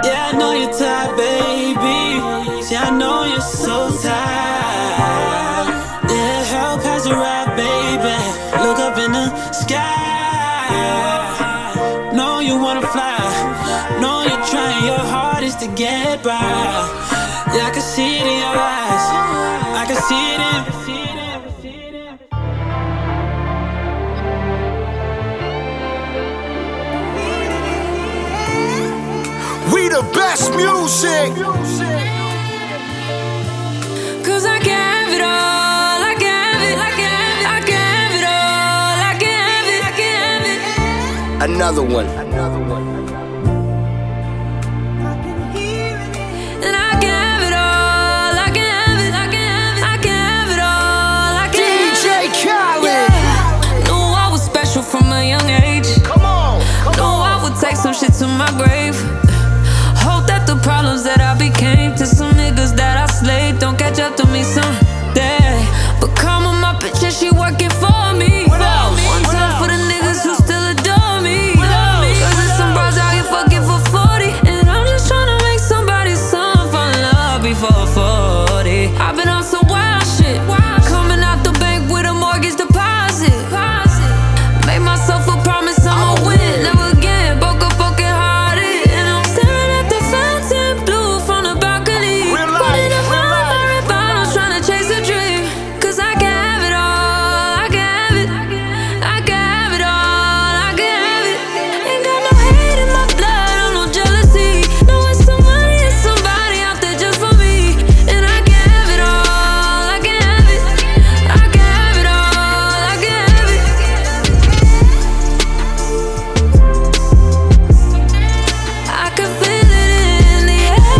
Yeah, I know you're tired, baby. See, I know you're so tired. Yeah, help has arrived, baby. Look up in the sky. Know you wanna fly. Know you're trying your hardest to get by. Yeah, I can see it in your eyes. I can see it in. We the best music. Cause I can have it all. I can have it. I can have it. I can have it all. I can have it. I can have it. Another one. And I can have it all. I can have it. I can have it. I can have it all. I can DJ have it. Khaled. Yeah. Knew I was special from a young age. Come on. Knew I would take some shit to my grave. Hope that the problems that I became to some niggas that I slayed don't catch up to me someday. But come on, my bitch and she working for me. One time for the niggas who still adore me. Cause there's some bros out here fucking for 40. And I'm just trying to make somebody's son fall in love before 40. I've been on some wild shit. Coming out the bank with a mortgage deposit. Made myself a promise I'ma win. Never again, broke up broken hearted. And I'm staring at the fountain blue from the balcony. Putting up my favorite bottles, trying to chase a dream. Cause I can have it all. I can have it. I can have it all. I can have it. Ain't got no hate in my blood or no jealousy. No, it's somebody and somebody out there just for me. And I can have it all. I can have it. I can have it all. I can have it. I can feel it in the air.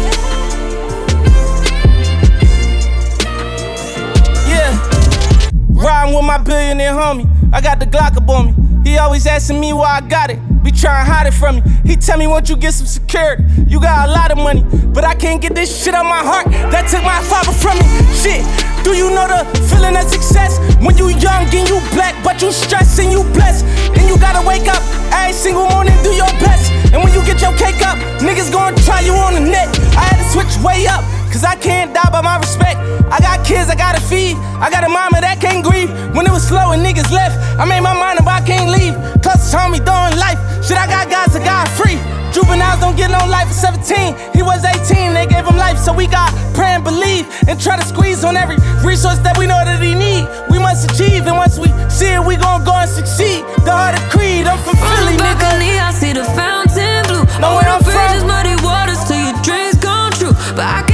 Yeah, riding with my billionaire homie. I got the Glock up on me. He always asking me why I got it. Be trying to hide it from me. He tell me once you get some security, you got a lot of money. But I can't get this shit out my heart. That took my father from me. Shit, do you know the feeling of success? When you young and you black, but you stressed and you blessed. And you gotta wake up every single morning, do your best. And when you get your cake up, niggas gonna try you on the net. I had to switch way up, cause I can't die by my respect. I got kids I gotta feed. I got a mama that can't grieve. When it was slow and niggas left, I made my mind up, I can't leave. Cause told me doing life. Shit, I got guys that got free. Juveniles don't get no life at 17. He was 18, they gave him life. So we got pray and believe and try to squeeze on every resource that we know that he need. We must achieve, and once we see it, we gon' go and succeed. The heart of Creed, I'm from Philly, From the nigga. balcony, I see the fountain blue. Know Over where I'm the bridges, from? muddy waters till your dreams come true. But I